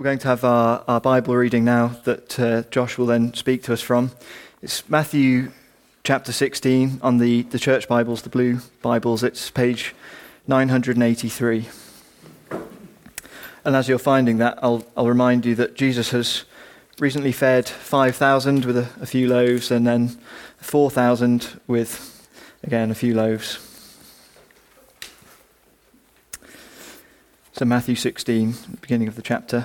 we're going to have our Bible reading now that Josh will then speak to us from. It's Matthew chapter 16 on the church Bibles, the blue Bibles. It's page 983. And as you're finding that, I'll remind you that Jesus has recently fed 5,000 with a few loaves, and then 4,000 with, again, a few loaves. So Matthew 16, beginning of the chapter.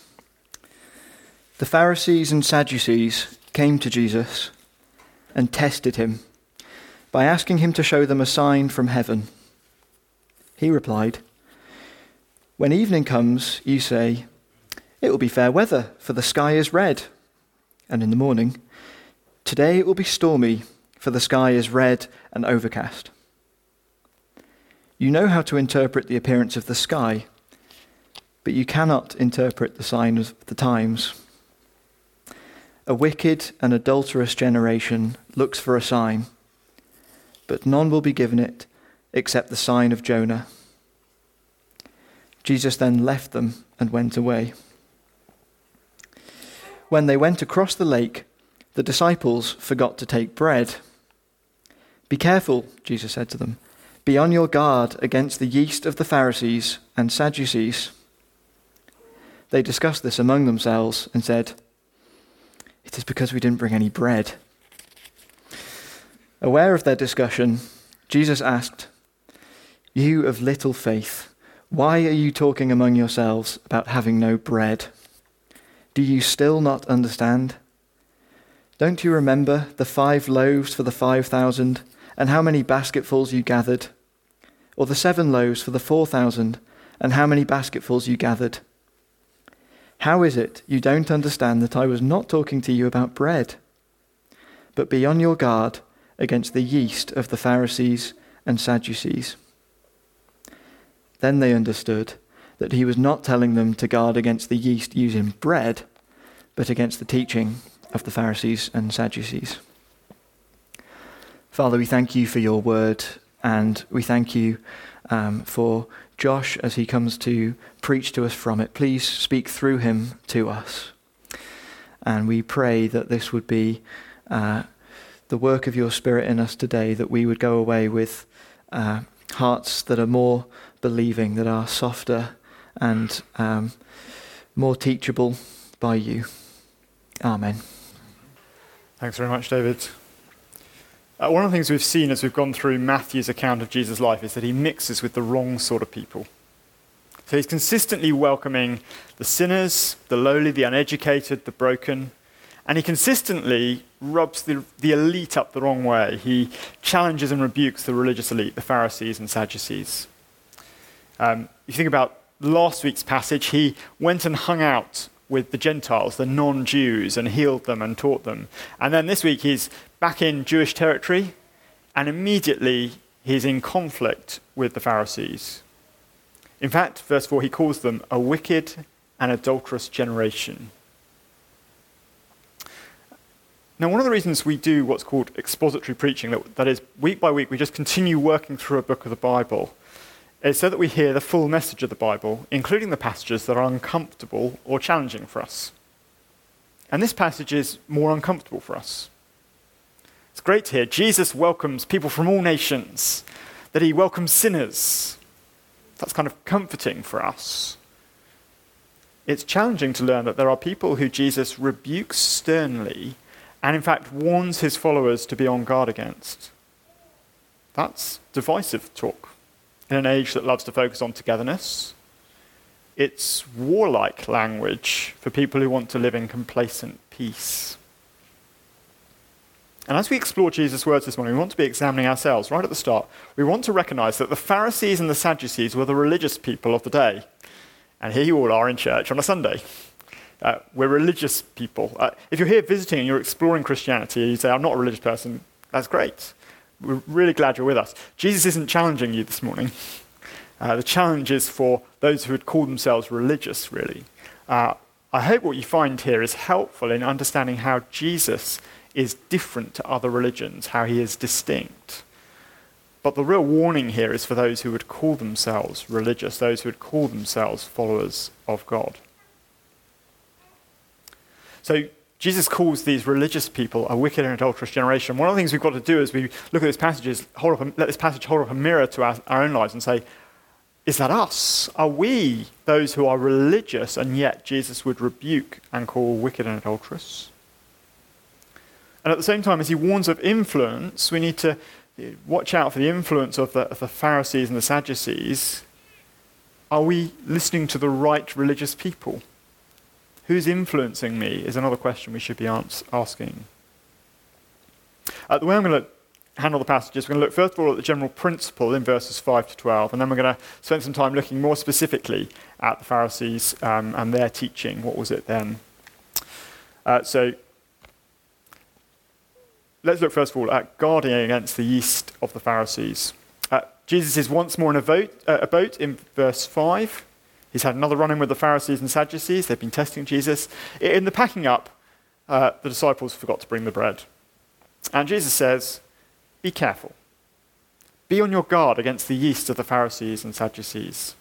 The Pharisees and Sadducees came to Jesus and tested him by asking him to show them a sign from heaven. He replied, "When evening comes, you say, 'It will be fair weather, for the sky is red.' And in the morning, 'Today it will be stormy, for the sky is red and overcast.' You know how to interpret the appearance of the sky, but you cannot interpret the sign of the times. A wicked and adulterous generation looks for a sign, but none will be given it except the sign of Jonah." Jesus then left them and went away. When they went across the lake, the disciples forgot to take bread. "Be careful," Jesus said to them. "Be on your guard against the yeast of the Pharisees and Sadducees." They discussed this among themselves and said, "It is because we didn't bring any bread." Aware of their discussion, Jesus asked, "You of little faith, why are you talking among yourselves about having no bread? Do you still not understand? Don't you remember the 5 loaves for the 5,000 and how many basketfuls you gathered? Or the 7 loaves for the 4,000 and how many basketfuls you gathered? How is it you don't understand that I was not talking to you about bread? But be on your guard against the yeast of the Pharisees and Sadducees." Then they understood that he was not telling them to guard against the yeast used in bread, but against the teaching of the Pharisees and Sadducees. Father, we thank you for your word, and we thank you for Josh as he comes to preach to us from it. Please speak through him to us. And we pray that this would be the work of your Spirit in us today, that we would go away with hearts that are more believing, that are softer and more teachable by you. Amen. Thanks very much, David. One of the things we've seen as we've gone through Matthew's account of Jesus' life is that he mixes with the wrong sort of people. So he's consistently welcoming the sinners, the lowly, the uneducated, the broken, and he consistently rubs the elite up the wrong way. He challenges and rebukes the religious elite, the Pharisees and Sadducees. You think about last week's passage, he went and hung out with the Gentiles, the non-Jews, and healed them and taught them. And then this week he's back in Jewish territory, and immediately he's in conflict with the Pharisees. In fact, verse 4, he calls them a wicked and adulterous generation. Now, one of the reasons we do what's called expository preaching, that is, week by week we just continue working through a book of the Bible, is so that we hear the full message of the Bible, including the passages that are uncomfortable or challenging for us. And this passage is more uncomfortable for us. It's great to hear Jesus welcomes people from all nations, that he welcomes sinners. That's kind of comforting for us. It's challenging to learn that there are people who Jesus rebukes sternly and in fact warns his followers to be on guard against. That's divisive talk in an age that loves to focus on togetherness. It's warlike language for people who want to live in complacent peace. And as we explore Jesus' words this morning, we want to be examining ourselves right at the start. We want to recognize that the Pharisees and the Sadducees were the religious people of the day. And here you all are in church on a Sunday. We're religious people. If you're here visiting and you're exploring Christianity and you say, "I'm not a religious person," that's great. We're really glad you're with us. Jesus isn't challenging you this morning. The challenge is for those who would call themselves religious, really. I hope what you find here is helpful in understanding how Jesus is different to other religions, how he is distinct. But the real warning here is for those who would call themselves religious, those who would call themselves followers of God. So Jesus calls these religious people a wicked and adulterous generation. One of the things we've got to do as we look at this passage is let this passage hold up a mirror to our own lives and say, is that us? Are we those who are religious and yet Jesus would rebuke and call wicked and adulterous? And at the same time, as he warns of influence, we need to watch out for the influence of the Pharisees and the Sadducees. Are we listening to the right religious people? Who's influencing me is another question we should be asking. The way I'm going to handle the passages, we're going to look first of all at the general principle in verses 5 to 12, and then we're going to spend some time looking more specifically at the Pharisees and their teaching. What was it then? So let's look first of all at guarding against the yeast of the Pharisees. Jesus is once more in a boat in verse 5. He's had another run-in with the Pharisees and Sadducees. They've been testing Jesus. In the packing up, the disciples forgot to bring the bread. And Jesus says, be careful. Be on your guard against the yeast of the Pharisees and Sadducees.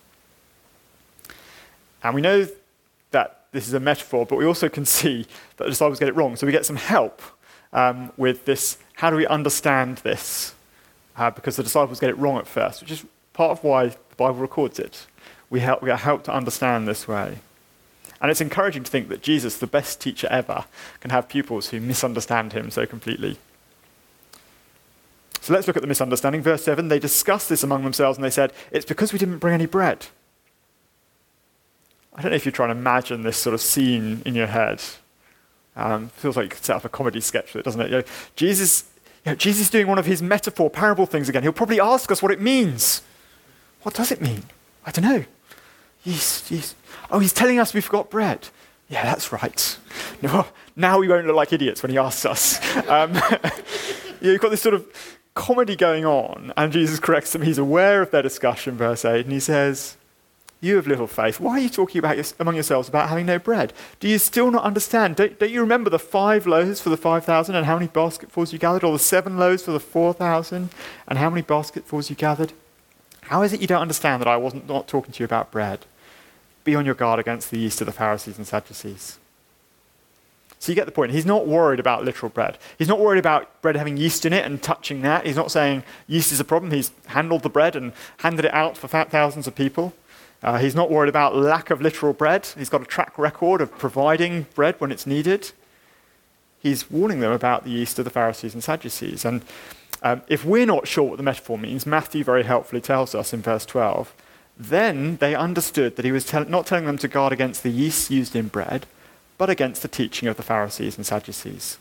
And we know that this is a metaphor, but we also can see that the disciples get it wrong. So we get some help with this. How do we understand this? Because the disciples get it wrong at first, which is part of why the Bible records it. We are helped to understand this way. And it's encouraging to think that Jesus, the best teacher ever, can have pupils who misunderstand him so completely. So let's look at the misunderstanding. Verse 7, they discussed this among themselves and they said, it's because we didn't bring any bread. I don't know if you're trying to imagine this sort of scene in your head. Feels like you could set up a comedy sketch with it, doesn't it? Jesus is doing one of his metaphor parable things again. He'll probably ask us what it means. What does it mean? I don't know. He's telling us we forgot bread. Yeah, that's right. No, now we won't look like idiots when he asks us. You've got this sort of comedy going on, and Jesus corrects them. He's aware of their discussion, verse 8, and he says, you of little faith, why are you talking among yourselves about having no bread? Do you still not understand? Don't you remember the 5 loaves for the 5,000 and how many basketfuls you gathered, or the 7 loaves for the 4,000 and how many basketfuls you gathered? How is it you don't understand that I wasn't not talking to you about bread? Be on your guard against the yeast of the Pharisees and Sadducees. So you get the point. He's not worried about literal bread. He's not worried about bread having yeast in it and touching that. He's not saying yeast is a problem. He's handled the bread and handed it out for thousands of people. He's not worried about lack of literal bread. He's got a track record of providing bread when it's needed. He's warning them about the yeast of the Pharisees and Sadducees. And if we're not sure what the metaphor means, Matthew very helpfully tells us in verse 12, then they understood that he was not telling them to guard against the yeast used in bread, but against the teaching of the Pharisees and Sadducees.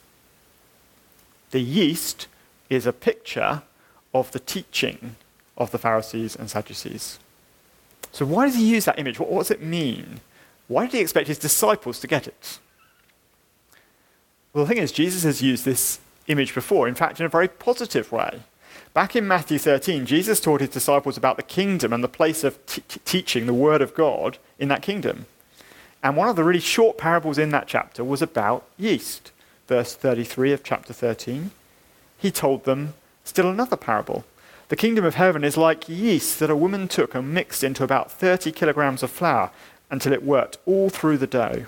The yeast is a picture of the teaching of the Pharisees and Sadducees. So why does he use that image? What does it mean? Why did he expect his disciples to get it? Well, the thing is, Jesus has used this image before, in fact, in a very positive way. Back in Matthew 13, Jesus taught his disciples about the kingdom and the place of teaching the word of God in that kingdom. And one of the really short parables in that chapter was about yeast. Verse 33 of chapter 13, he told them still another parable. The kingdom of heaven is like yeast that a woman took and mixed into about 30 kilograms of flour until it worked all through the dough.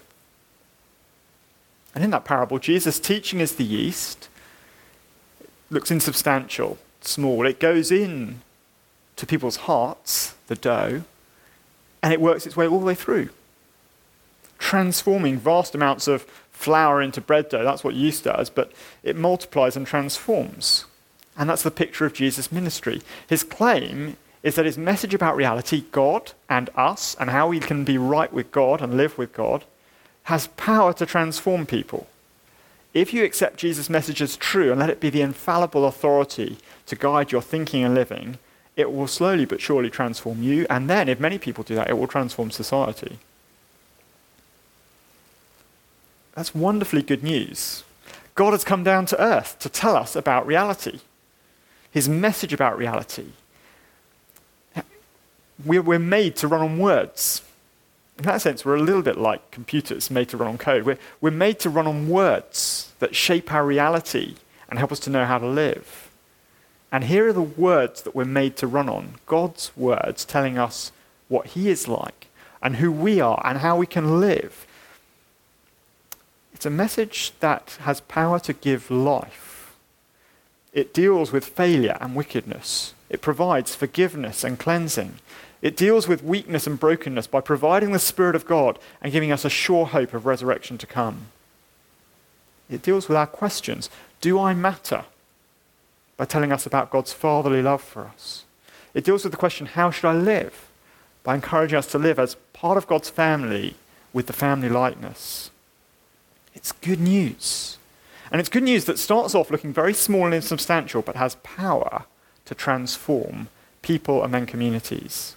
And in that parable, Jesus' teaching is the yeast. Looks insubstantial, small. It goes in to people's hearts, the dough, and it works its way all the way through, transforming vast amounts of flour into bread dough. That's what yeast does, but it multiplies and transforms. And that's the picture of Jesus' ministry. His claim is that his message about reality, God and us, and how we can be right with God and live with God, has power to transform people. If you accept Jesus' message as true and let it be the infallible authority to guide your thinking and living, it will slowly but surely transform you, and then, if many people do that, it will transform society. That's wonderfully good news. God has come down to earth to tell us about reality. His message about reality. We're made to run on words. In that sense, we're a little bit like computers made to run on code. We're made to run on words that shape our reality and help us to know how to live. And here are the words that we're made to run on. God's words telling us what he is like and who we are and how we can live. It's a message that has power to give life. It deals with failure and wickedness. It provides forgiveness and cleansing. It deals with weakness and brokenness by providing the Spirit of God and giving us a sure hope of resurrection to come. It deals with our questions. Do I matter? By telling us about God's fatherly love for us. It deals with the question, how should I live? By encouraging us to live as part of God's family with the family likeness. It's good news. And it's good news that starts off looking very small and insubstantial, but has power to transform people and then communities.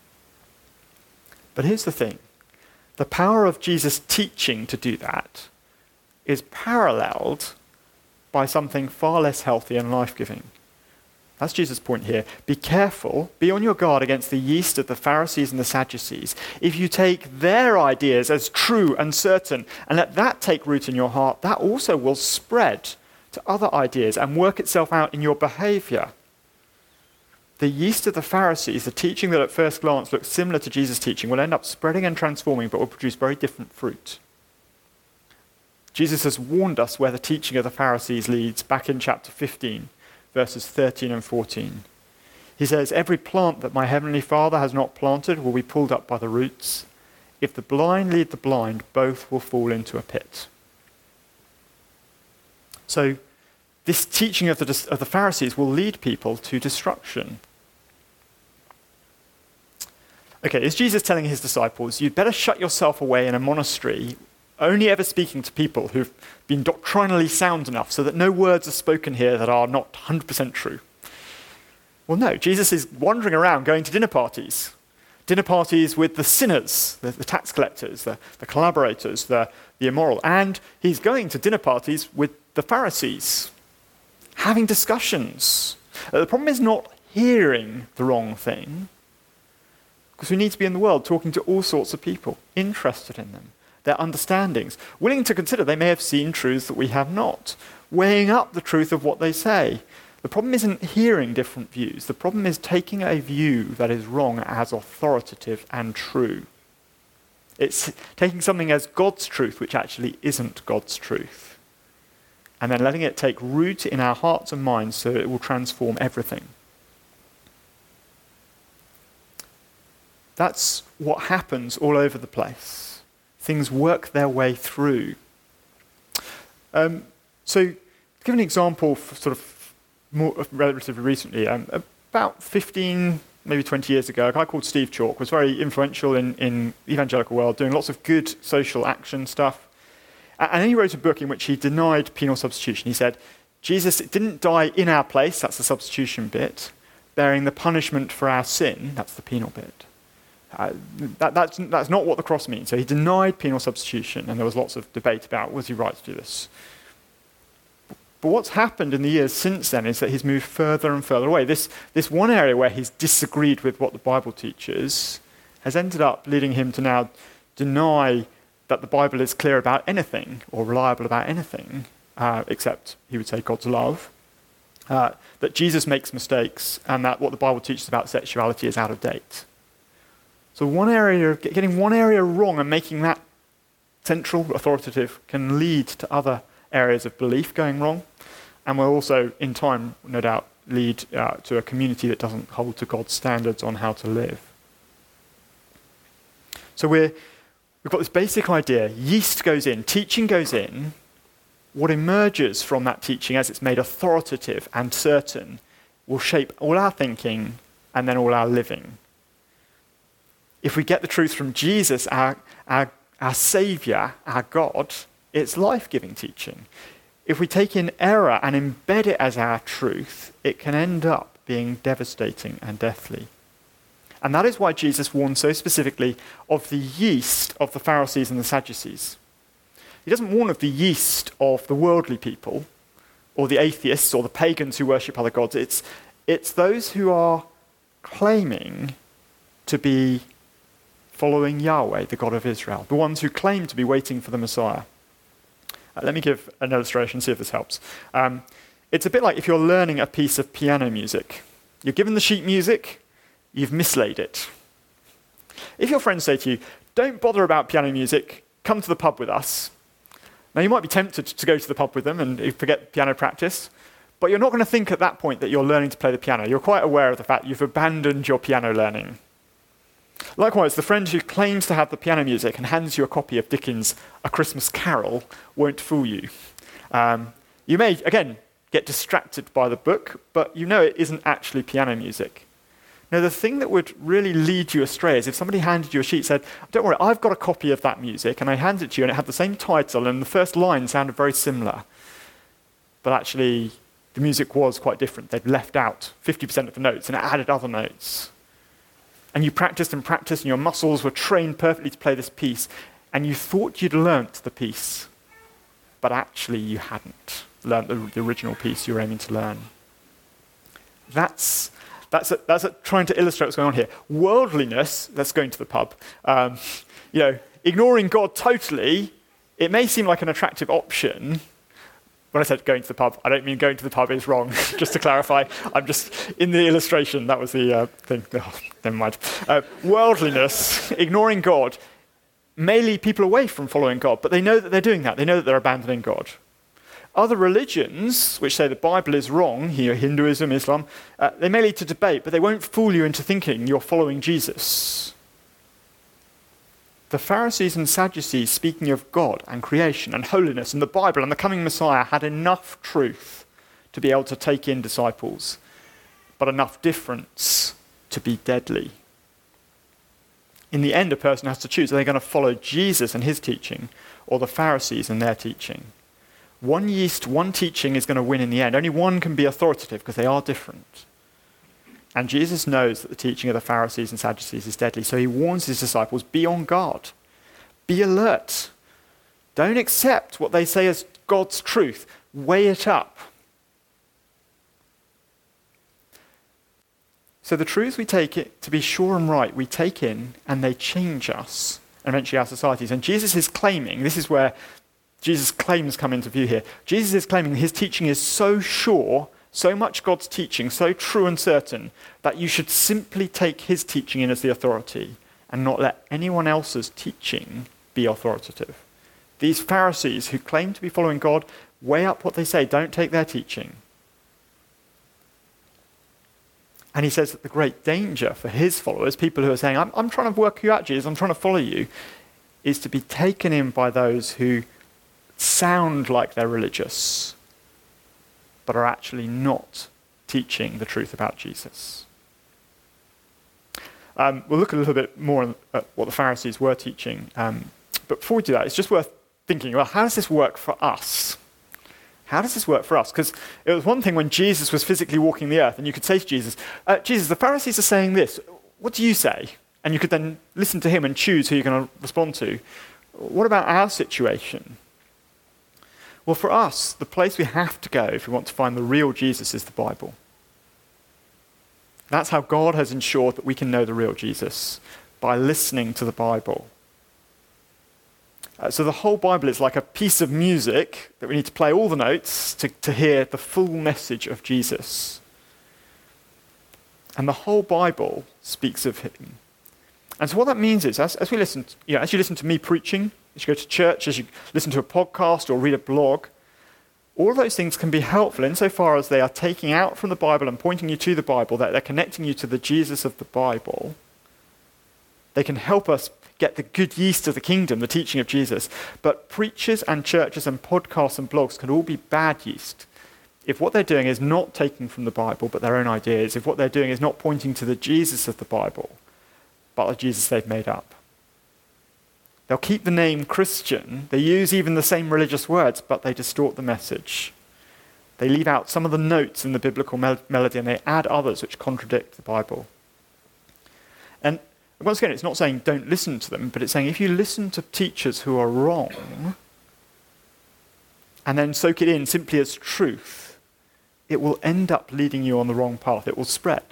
But here's the thing. The power of Jesus' teaching to do that is paralleled by something far less healthy and life-giving. That's Jesus' point here. Be careful, be on your guard against the yeast of the Pharisees and the Sadducees. If you take their ideas as true and certain and let that take root in your heart, that also will spread to other ideas and work itself out in your behavior. The yeast of the Pharisees, the teaching that at first glance looks similar to Jesus' teaching, will end up spreading and transforming, but will produce very different fruit. Jesus has warned us where the teaching of the Pharisees leads back in chapter 15, verses 13 and 14. He says, every plant that my heavenly Father has not planted will be pulled up by the roots. If the blind lead the blind, both will fall into a pit. So this teaching of the Pharisees will lead people to destruction. Okay, is Jesus telling his disciples, you'd better shut yourself away in a monastery, only ever speaking to people who've been doctrinally sound enough so that no words are spoken here that are not 100% true? Well, no. Jesus is wandering around going to dinner parties with the sinners, the tax collectors, the collaborators, the immoral. And he's going to dinner parties with the Pharisees, having discussions. The problem is not hearing the wrong thing, because we need to be in the world talking to all sorts of people, interested in them, their understandings, willing to consider they may have seen truths that we have not, weighing up the truth of what they say. The problem isn't hearing different views. The problem is taking a view that is wrong as authoritative and true. It's taking something as God's truth, which actually isn't God's truth, and then letting it take root in our hearts and minds so it will transform everything. That's what happens all over the place. Things work their way through. So, to give an example, sort of more relatively recently, about 15, maybe 20 years ago, a guy called Steve Chalke was very influential in the evangelical world, doing lots of good social action stuff. And then he wrote a book in which he denied penal substitution. He said, Jesus didn't die in our place, that's the substitution bit, bearing the punishment for our sin, that's the penal bit. That's not what the cross means. So he denied penal substitution, and there was lots of debate about, was he right to do this? But what's happened in the years since then is that he's moved further and further away. This one area where he's disagreed with what the Bible teaches has ended up leading him to now deny that the Bible is clear about anything or reliable about anything, except, he would say, God's love, that Jesus makes mistakes, and that what the Bible teaches about sexuality is out of date. So getting one area wrong and making that central, authoritative, can lead to other areas of belief going wrong, and will also, in time, no doubt, lead to a community that doesn't hold to God's standards on how to live. So we've got this basic idea. Yeast goes in, teaching goes in. What emerges from that teaching as it's made authoritative and certain will shape all our thinking and then all our living. If we get the truth from Jesus, our Saviour, our God, it's life-giving teaching. If we take in error and embed it as our truth, it can end up being devastating and deathly. And that is why Jesus warned so specifically of the yeast of the Pharisees and the Sadducees. He doesn't warn of the yeast of the worldly people, or the atheists, or the pagans who worship other gods. It's those who are claiming to be following Yahweh, the God of Israel, the ones who claim to be waiting for the Messiah. Let me give an illustration, see if this helps. It's a bit like if you're learning a piece of piano music. You're given the sheet music, you've mislaid it. If your friends say to you, don't bother about piano music, come to the pub with us, Now, you might be tempted to go to the pub with them and forget piano practice, but you're not going to think at that point that you're learning to play the piano. You're quite aware of the fact you've abandoned your piano learning. Likewise, the friend who claims to have the piano music and hands you a copy of Dickens' A Christmas Carol won't fool you. You may, again, get distracted by the book, but you know it isn't actually piano music. Now, the thing that would really lead you astray is if somebody handed you a sheet and said, don't worry, I've got a copy of that music, and I hand it to you, and it had the same title, and the first line sounded very similar. But actually, the music was quite different. They'd left out 50% of the notes, and it added other notes. And you practiced and practiced, and your muscles were trained perfectly to play this piece, and you thought you'd learnt the piece, but actually you hadn't learnt the original piece you were aiming to learn. That's trying to illustrate what's going on here. Worldliness, that's going to the pub, ignoring God totally, it may seem like an attractive option. When I said going to the pub, I don't mean going to the pub is wrong, just to clarify. I'm just, in the illustration, that was the thing. Oh, never mind. Worldliness, ignoring God, may lead people away from following God, but they know that they're doing that. They know that they're abandoning God. Other religions, which say the Bible is wrong, Hinduism, Islam, they may lead to debate, but they won't fool you into thinking you're following Jesus. The Pharisees and Sadducees, speaking of God and creation and holiness and the Bible and the coming Messiah, had enough truth to be able to take in disciples, but enough difference to be deadly. In the end, a person has to choose. Are they going to follow Jesus and his teaching, or the Pharisees and their teaching? One yeast, one teaching is going to win in the end. Only one can be authoritative because they are different. And Jesus knows that the teaching of the Pharisees and Sadducees is deadly, so he warns his disciples, be on guard. Be alert. Don't accept what they say as God's truth. Weigh it up. So the truths we take it to be sure and right, we take in, and they change us, and eventually our societies. And Jesus is claiming, this is where Jesus' claims come into view here. Jesus is claiming his teaching is so sure, so much God's teaching, so true and certain, that you should simply take his teaching in as the authority and not let anyone else's teaching be authoritative. These Pharisees who claim to be following God, weigh up what they say, don't take their teaching. And he says that the great danger for his followers, people who are saying, I'm trying to work you out, Jesus, I'm trying to follow you, is to be taken in by those who sound like they're religious, but are actually not teaching the truth about Jesus. We'll look a little bit more at what the Pharisees were teaching. But before we do that, it's just worth thinking, well, how does this work for us? How does this work for us? Because it was one thing when Jesus was physically walking the earth, and you could say to Jesus, Jesus, the Pharisees are saying this. What do you say? And you could then listen to him and choose who you're going to respond to. What about our situation? Well, for us, the place we have to go if we want to find the real Jesus is the Bible. That's how God has ensured that we can know the real Jesus, by listening to the Bible. So the whole Bible is like a piece of music that we need to play all the notes to hear the full message of Jesus. And the whole Bible speaks of him. And so what that means is, as we listen, as you listen to me preaching, as you go to church, as you listen to a podcast or read a blog, all of those things can be helpful insofar as they are taking out from the Bible and pointing you to the Bible, that they're connecting you to the Jesus of the Bible. They can help us get the good yeast of the kingdom, the teaching of Jesus. But preachers and churches and podcasts and blogs can all be bad yeast if what they're doing is not taking from the Bible but their own ideas, if what they're doing is not pointing to the Jesus of the Bible but the Jesus they've made up. They'll keep the name Christian. They use even the same religious words, but they distort the message. They leave out some of the notes in the biblical melody and they add others which contradict the Bible. And once again, it's not saying don't listen to them, but it's saying if you listen to teachers who are wrong and then soak it in simply as truth, it will end up leading you on the wrong path. It will spread.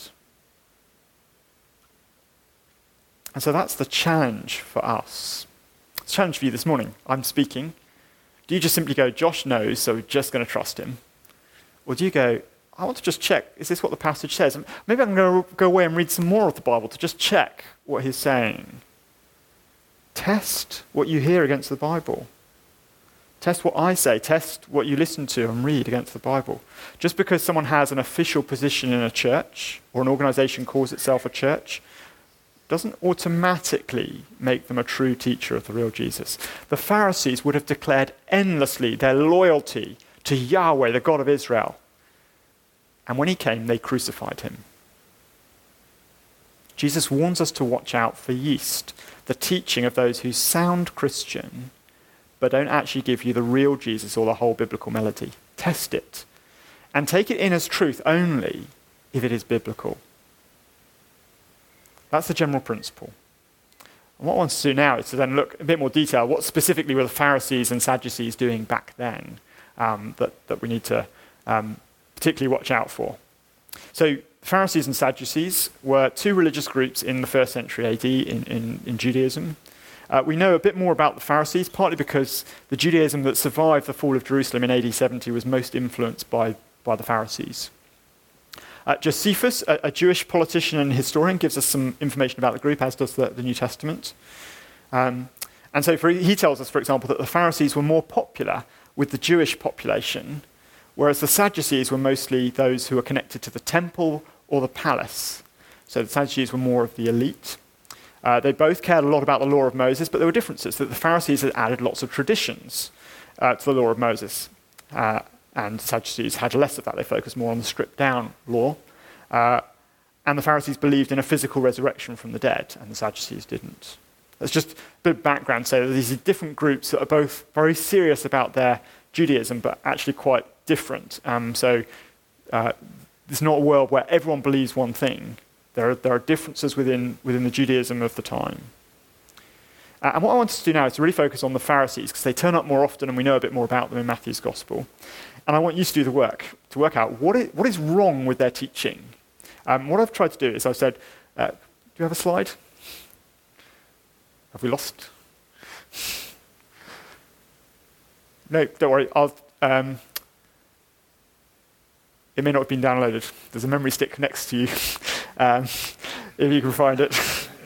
And so that's the challenge for us. It's a challenge for you this morning. I'm speaking. Do you just simply go, Josh knows, so we're just going to trust him? Or do you go, I want to just check, is this what the passage says? And maybe I'm going to go away and read some more of the Bible to just check what he's saying. Test what you hear against the Bible. Test what I say. Test what you listen to and read against the Bible. Just because someone has an official position in a church or an organization calls itself a church doesn't automatically make them a true teacher of the real Jesus. The Pharisees would have declared endlessly their loyalty to Yahweh, the God of Israel. And when he came, they crucified him. Jesus warns us to watch out for yeast, the teaching of those who sound Christian, but don't actually give you the real Jesus or the whole biblical melody. Test it. And take it in as truth only if it is biblical. That's the general principle. And what I want to do now is to then look in a bit more detail what specifically were the Pharisees and Sadducees doing back then that we need to particularly watch out for. So Pharisees and Sadducees were two religious groups in the 1st century AD in Judaism. We know a bit more about the Pharisees, partly because the Judaism that survived the fall of Jerusalem in AD 70 was most influenced by the Pharisees. Josephus, a Jewish politician and historian, gives us some information about the group, as does the New Testament. And so he tells us, for example, that the Pharisees were more popular with the Jewish population, whereas the Sadducees were mostly those who were connected to the temple or the palace. So the Sadducees were more of the elite. They both cared a lot about the law of Moses, but there were differences, that the Pharisees had added lots of traditions to the law of Moses. And Sadducees had less of that. They focused more on the stripped-down law. And the Pharisees believed in a physical resurrection from the dead, and the Sadducees didn't. That's just a bit of background, so that these are different groups that are both very serious about their Judaism, but actually quite different. So it's not a world where everyone believes one thing. There are differences within the Judaism of the time. And what I want us to do now is to really focus on the Pharisees, because they turn up more often and we know a bit more about them in Matthew's Gospel. And I want you to do the work, to work out what is wrong with their teaching. What I've tried to do is I've said, do you have a slide? Have we lost? No, don't worry. It may not have been downloaded. There's a memory stick next to you, if you can find it.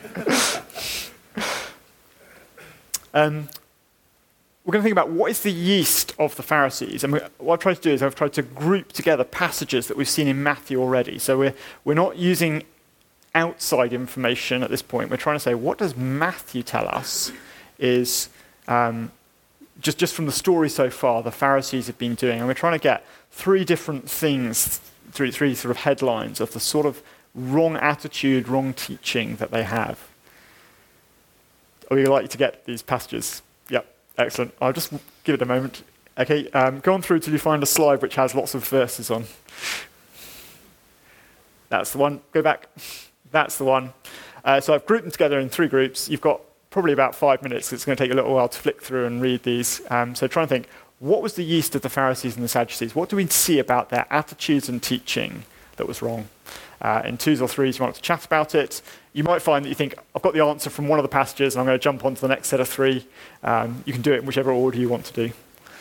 We're going to think about what is the yeast of the Pharisees. And what I've tried to do is I've tried to group together passages that we've seen in Matthew already. So we're not using outside information at this point. We're trying to say, what does Matthew tell us is, just from the story so far, the Pharisees have been doing. And we're trying to get three different things, three sort of headlines of the sort of wrong attitude, wrong teaching that they have. Are we likely to get these passages? Yep, excellent. I'll just give it a moment. Okay, go on through till you find a slide which has lots of verses on. That's the one. Go back. That's the one. So I've grouped them together in three groups. You've got probably about 5 minutes. It's going to take a little while to flick through and read these. So try and think, what was the yeast of the Pharisees and the Sadducees? What do we see about their attitudes and teaching that was wrong? In twos or threes, you want to chat about it. You might find that you think, I've got the answer from one of the passages, and I'm going to jump on to the next set of three. You can do it in whichever order you want to do.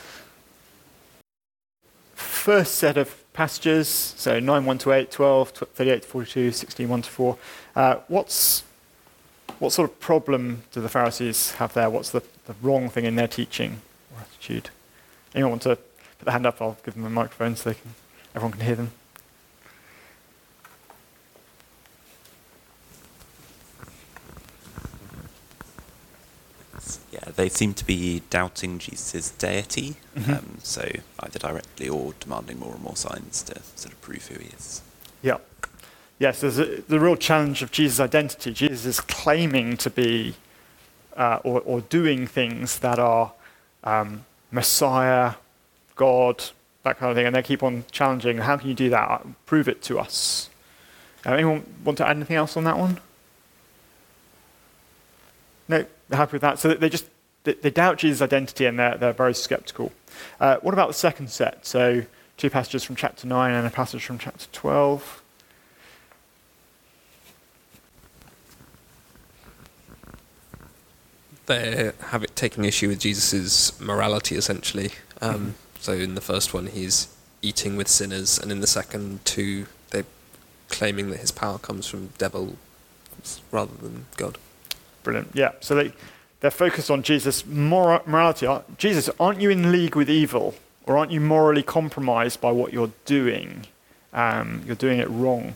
First set of passages, so 9, 1 to 8, 12, 38 to 42, 16, 1 to 4. What sort of problem do the Pharisees have there? What's the wrong thing in their teaching or attitude? Anyone want to put their hand up? I'll give them a microphone so everyone can hear them. Yeah, they seem to be doubting Jesus' deity, so either directly or demanding more and more signs to sort of prove who he is. Yeah. Yes, there's the real challenge of Jesus' identity. Jesus is claiming to be or doing things that are Messiah, God, that kind of thing, and they keep on challenging, how can you do that? Prove it to us. Anyone want to add anything else on that one? No, they're happy with that. So they doubt Jesus' identity and they're very skeptical. What about the second set? So 2 passages from chapter 9 and a passage from chapter 12. They have it taking issue with Jesus' morality, essentially. So in the first one, he's eating with sinners, and in the second two, they're claiming that his power comes from devils rather than God. Brilliant. Yeah. So They're focused on Jesus' morality. Jesus, aren't you in league with evil? Or aren't you morally compromised by what you're doing? You're doing it wrong.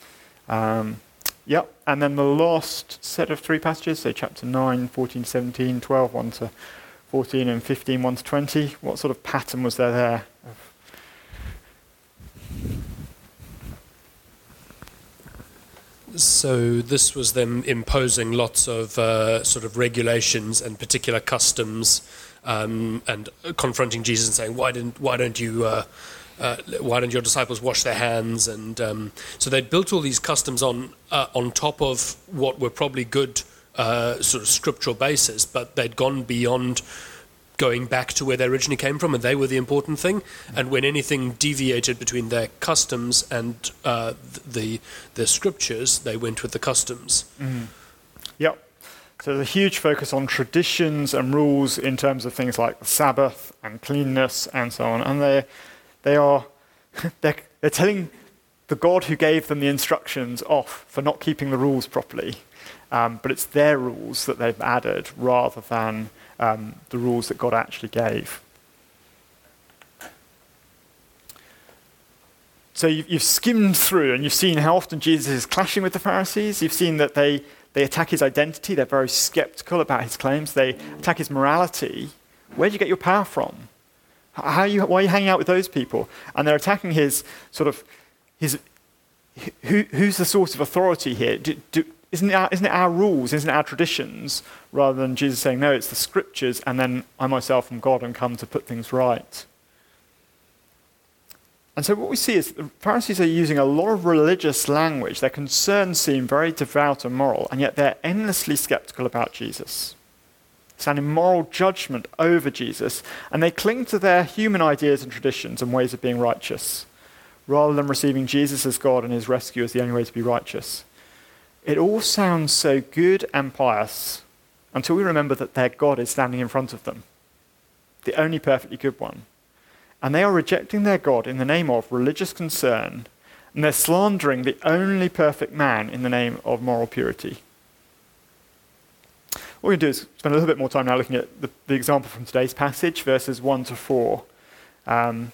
Yep. And then the last set of three passages, so chapter 9, 14, 17, 12, 1 to 14, and 15, 1 to 20. What sort of pattern was there? So this was them imposing lots of sort of regulations and particular customs, and confronting Jesus and saying, why don't your disciples wash their hands? And so they'd built all these customs on top of what were probably good sort of scriptural basis, but they'd gone beyond going back to where they originally came from, and they were the important thing. And when anything deviated between their customs and the scriptures, they went with the customs. Mm. Yep. So there's a huge focus on traditions and rules in terms of things like the Sabbath and cleanness and so on. And they're telling the God who gave them the instructions off for not keeping the rules properly. But it's their rules that they've added rather than the rules that God actually gave. So you've skimmed through and you've seen how often Jesus is clashing with the Pharisees. You've seen that they attack his identity. They're very skeptical about his claims. They attack his morality. Where do you get your power from? Why are you hanging out with those people? And they're attacking his sort of who's the source of authority here? Isn't it our rules? Isn't it our traditions? Rather than Jesus saying, no, it's the scriptures, and then I myself am God and come to put things right. And so what we see is the Pharisees are using a lot of religious language. Their concerns seem very devout and moral, and yet they're endlessly skeptical about Jesus. Standing moral judgment over Jesus, and they cling to their human ideas and traditions and ways of being righteous, rather than receiving Jesus as God and his rescue as the only way to be righteous. It all sounds so good and pious until we remember that their God is standing in front of them, the only perfectly good one. And they are rejecting their God in the name of religious concern, and they're slandering the only perfect man in the name of moral purity. What we're going to do is spend a little bit more time now looking at the example from today's passage, verses 1 to 4. And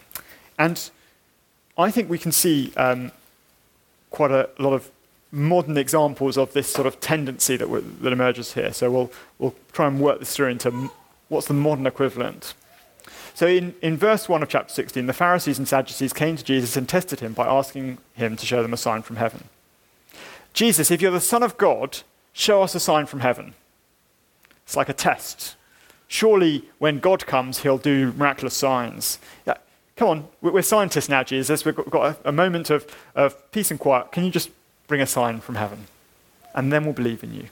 I think we can see quite a lot of modern examples of this sort of tendency that emerges here. So we'll try and work this through into what's the modern equivalent. So in verse 1 of chapter 16, the Pharisees and Sadducees came to Jesus and tested him by asking him to show them a sign from heaven. Jesus, if you're the Son of God, show us a sign from heaven. It's like a test. Surely when God comes, he'll do miraculous signs. Yeah, come on, we're scientists now, Jesus. We've got a moment of peace and quiet. Can you just bring a sign from heaven? And then we'll believe in you.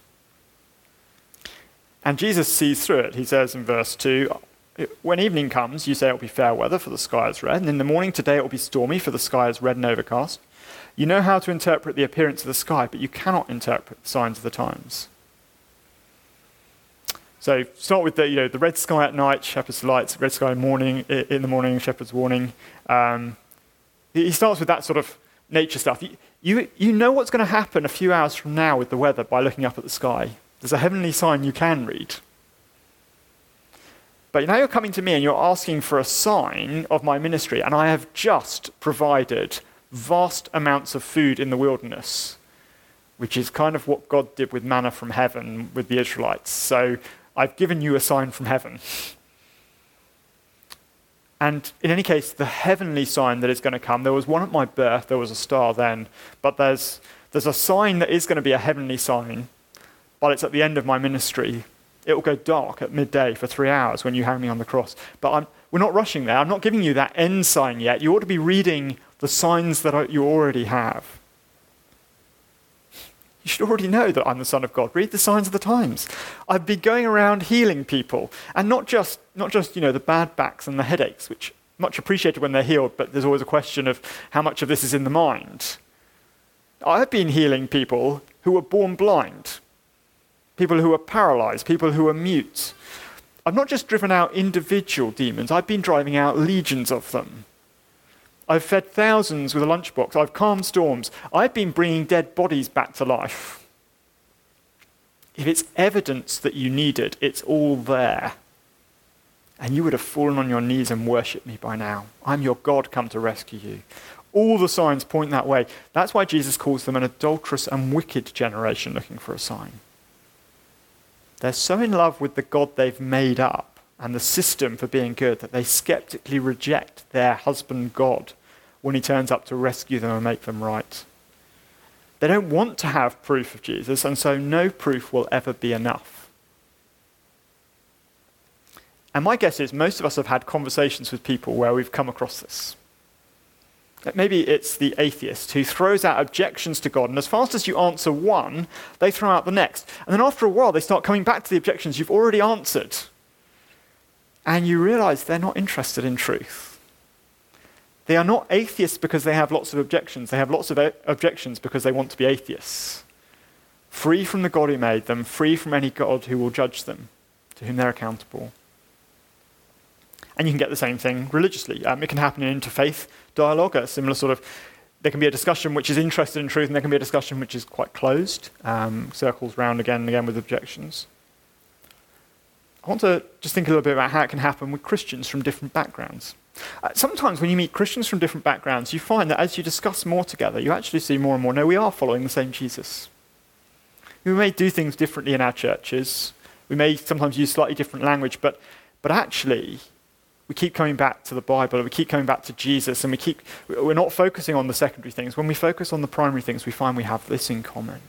And Jesus sees through it. He says in verse 2, when evening comes, you say it will be fair weather, for the sky is red. And in the morning today it will be stormy, for the sky is red and overcast. You know how to interpret the appearance of the sky, but you cannot interpret the signs of the times. So start with the red sky at night, shepherd's lights, red sky in the morning, shepherd's warning. He starts with that sort of nature stuff. You know what's going to happen a few hours from now with the weather by looking up at the sky. There's a heavenly sign you can read. But now you're coming to me and you're asking for a sign of my ministry, and I have just provided vast amounts of food in the wilderness, which is kind of what God did with manna from heaven with the Israelites. So I've given you a sign from heaven. And in any case, the heavenly sign that is going to come, there was one at my birth, there was a star then, but there's a sign that is going to be a heavenly sign, but it's at the end of my ministry. It will go dark at midday for 3 hours when you hang me on the cross. But we're not rushing there. I'm not giving you that end sign yet. You ought to be reading the signs that you already have. You should already know that I'm the Son of God. Read the signs of the times. I've been going around healing people, and not just the bad backs and the headaches, which much appreciated when they're healed, but there's always a question of how much of this is in the mind. I've been healing people who were born blind, people who are paralyzed, people who are mute. I've not just driven out individual demons, I've been driving out legions of them. I've fed thousands with a lunchbox. I've calmed storms. I've been bringing dead bodies back to life. if it's evidence that you need it, it's all there. And you would have fallen on your knees and worshipped me by now. I'm your God come to rescue you. All the signs point that way. That's why Jesus calls them an adulterous and wicked generation looking for a sign. They're so in love with the God they've made up and the system for being good that they skeptically reject their husband God when he turns up to rescue them and make them right. They don't want to have proof of Jesus, and so no proof will ever be enough. And my guess is most of us have had conversations with people where we've come across this. Maybe it's the atheist who throws out objections to God, and as fast as you answer one, they throw out the next. And then after a while, they start coming back to the objections you've already answered. And you realize they're not interested in truth. They are not atheists because they have lots of objections. They have lots of objections because they want to be atheists. Free from the God who made them, free from any God who will judge them, to whom they're accountable. And you can get the same thing religiously. It can happen in interfaith dialogue, a similar sort of, there can be a discussion which is interested in truth, and there can be a discussion which is quite closed, circles round again and again with objections. I want to just think a little bit about how it can happen with Christians from different backgrounds. Sometimes when you meet Christians from different backgrounds, you find that as you discuss more together, you actually see more and more, no, we are following the same Jesus. We may do things differently in our churches. We may sometimes use slightly different language, but actually, we keep coming back to the Bible, we keep coming back to Jesus, and we're not focusing on the secondary things. When we focus on the primary things, we find we have this in common.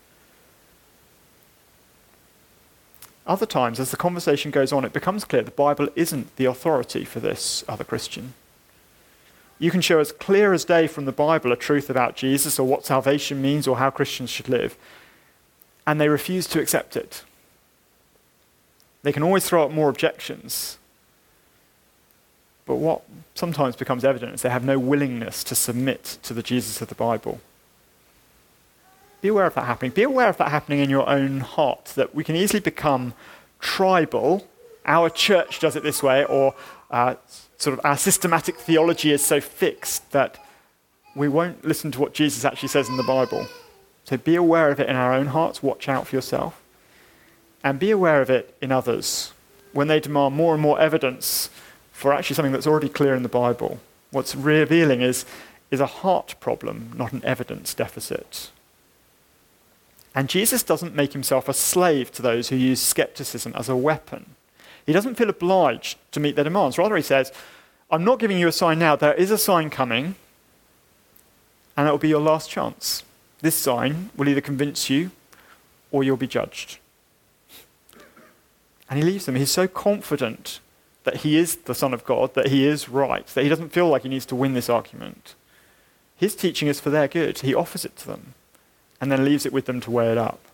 Other times, as the conversation goes on, it becomes clear the Bible isn't the authority for this other Christian. You can show as clear as day from the Bible a truth about Jesus or what salvation means or how Christians should live, and they refuse to accept it. They can always throw up more objections, but what sometimes becomes evident is they have no willingness to submit to the Jesus of the Bible. Be aware of that happening. Be aware of that happening in your own heart, that we can easily become tribal. Our church does it this way, or sort of our systematic theology is so fixed that we won't listen to what Jesus actually says in the Bible. So be aware of it in our own hearts. Watch out for yourself. And be aware of it in others when they demand more and more evidence for actually something that's already clear in the Bible. What's revealing is a heart problem, not an evidence deficit. And Jesus doesn't make himself a slave to those who use skepticism as a weapon. He doesn't feel obliged to meet their demands. Rather, he says, I'm not giving you a sign now. There is a sign coming, and it will be your last chance. This sign will either convince you or you'll be judged. And he leaves them. He's so confident that he is the Son of God, that he is right, that he doesn't feel like he needs to win this argument. His teaching is for their good. He offers it to them and then leaves it with them to weigh it up.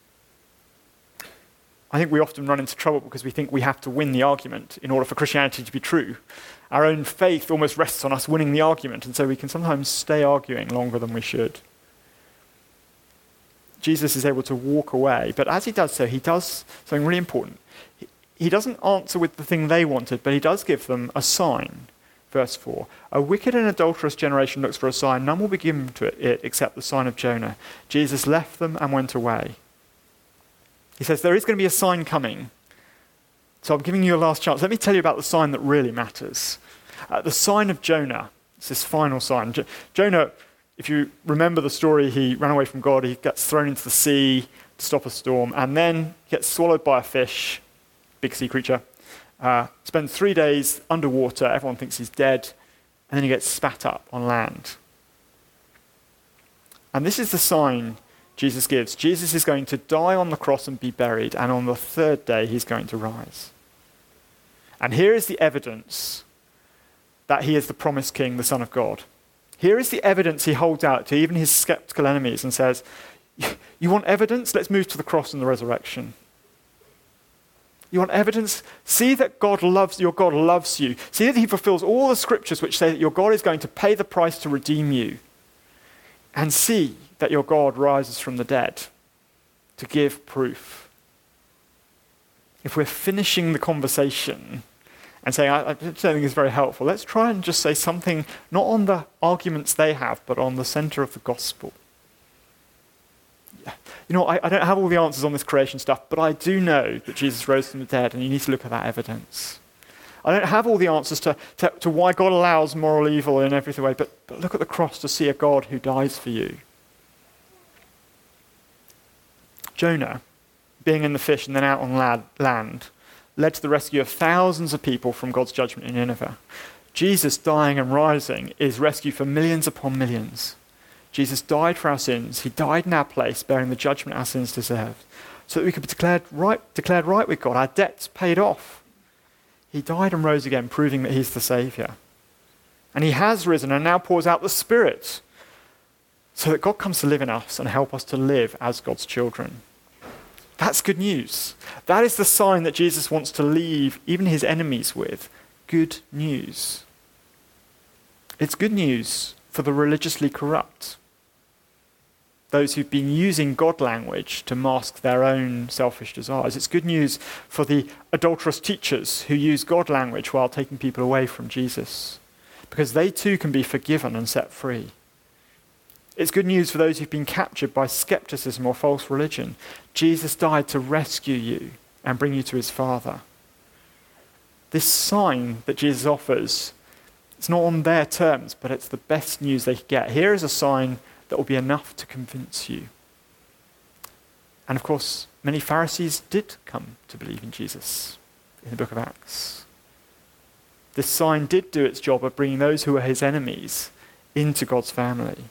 I think we often run into trouble because we think we have to win the argument in order for Christianity to be true. Our own faith almost rests on us winning the argument, and so we can sometimes stay arguing longer than we should. Jesus is able to walk away, but as he does so, he does something really important. He doesn't answer with the thing they wanted, but he does give them a sign. Verse 4, a wicked and adulterous generation looks for a sign. None will be given to it except the sign of Jonah. Jesus left them and went away. He says, there is going to be a sign coming. So I'm giving you a last chance. Let me tell you about the sign that really matters. The sign of Jonah. It's this final sign. Jonah, if you remember the story, he ran away from God. He gets thrown into the sea to stop a storm, and then gets swallowed by a fish, big sea creature. Spends 3 days underwater. Everyone thinks he's dead. And then he gets spat up on land. And this is the sign Jesus gives. Jesus is going to die on the cross and be buried. And on the third day, he's going to rise. And here is the evidence that he is the promised king, the Son of God. Here is the evidence he holds out to even his skeptical enemies and says, you want evidence? Let's move to the cross and the resurrection. You want evidence? See that your God loves you. See that he fulfills all the scriptures which say that your God is going to pay the price to redeem you. And see that your God rises from the dead to give proof. If we're finishing the conversation and saying, I don't think it's very helpful, let's try and just say something not on the arguments they have, but on the center of the gospel. I don't have all the answers on this creation stuff, but I do know that Jesus rose from the dead, and you need to look at that evidence. I don't have all the answers to why God allows moral evil in every way, but look at the cross to see a God who dies for you. Jonah, being in the fish and then out on land, led to the rescue of thousands of people from God's judgment in Nineveh. Jesus dying and rising is rescue for millions upon millions. Jesus died for our sins. He died in our place, bearing the judgment our sins deserved, so that we could be declared right with God, our debts paid off. He died and rose again, proving that he's the Saviour. And he has risen and now pours out the Spirit, so that God comes to live in us and help us to live as God's children. That's good news. That is the sign that Jesus wants to leave even his enemies with. Good news. It's good news for the religiously corrupt, those who've been using God language to mask their own selfish desires. It's good news for the adulterous teachers who use God language while taking people away from Jesus, because they too can be forgiven and set free. It's good news for those who've been captured by skepticism or false religion. Jesus died to rescue you and bring you to his Father. This sign that Jesus offers, it's not on their terms, but it's the best news they could get. Here is a sign that will be enough to convince you. And of course, many Pharisees did come to believe in Jesus in the book of Acts. This sign did do its job of bringing those who were his enemies into God's family.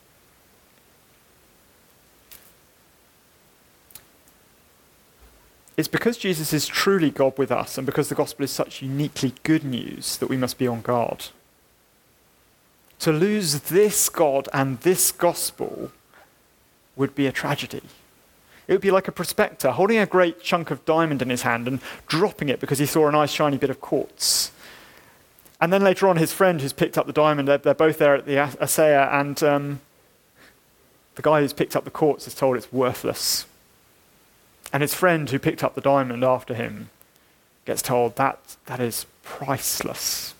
It's because Jesus is truly God with us, and because the gospel is such uniquely good news, that we must be on guard. To lose this God and this gospel would be a tragedy. It would be like a prospector holding a great chunk of diamond in his hand and dropping it because he saw a nice shiny bit of quartz. And then later on, his friend who's picked up the diamond, they're both there at the assay, and the guy who's picked up the quartz is told it's worthless. And his friend who picked up the diamond after him gets told that is priceless.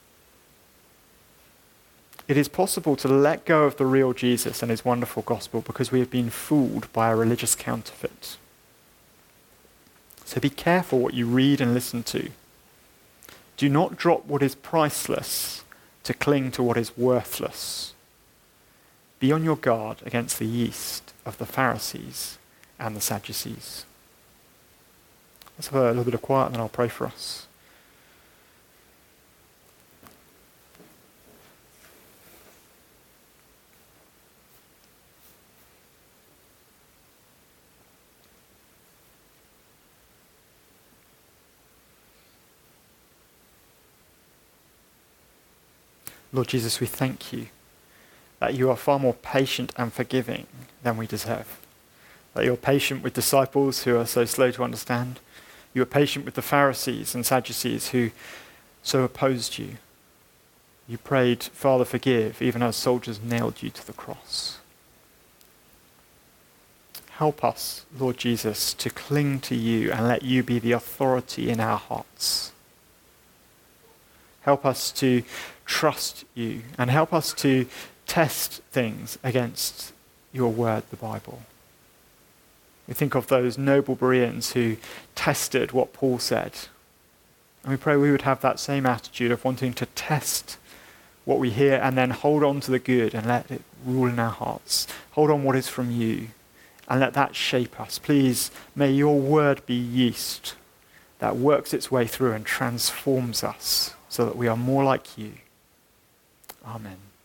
It is possible to let go of the real Jesus and his wonderful gospel because we have been fooled by a religious counterfeit. So be careful what you read and listen to. Do not drop what is priceless to cling to what is worthless. Be on your guard against the yeast of the Pharisees and the Sadducees. Let's have a little bit of quiet and then I'll pray for us. Lord Jesus, we thank you that you are far more patient and forgiving than we deserve. That you're patient with disciples who are so slow to understand. You are patient with the Pharisees and Sadducees who so opposed you. You prayed, Father, forgive, even as soldiers nailed you to the cross. Help us, Lord Jesus, to cling to you and let you be the authority in our hearts. Help us to trust you and help us to test things against your word, the Bible. We think of those noble Bereans who tested what Paul said. And we pray we would have that same attitude of wanting to test what we hear and then hold on to the good and let it rule in our hearts. Hold on what is from you and let that shape us. Please, may your word be yeast that works its way through and transforms us so that we are more like you. Amen.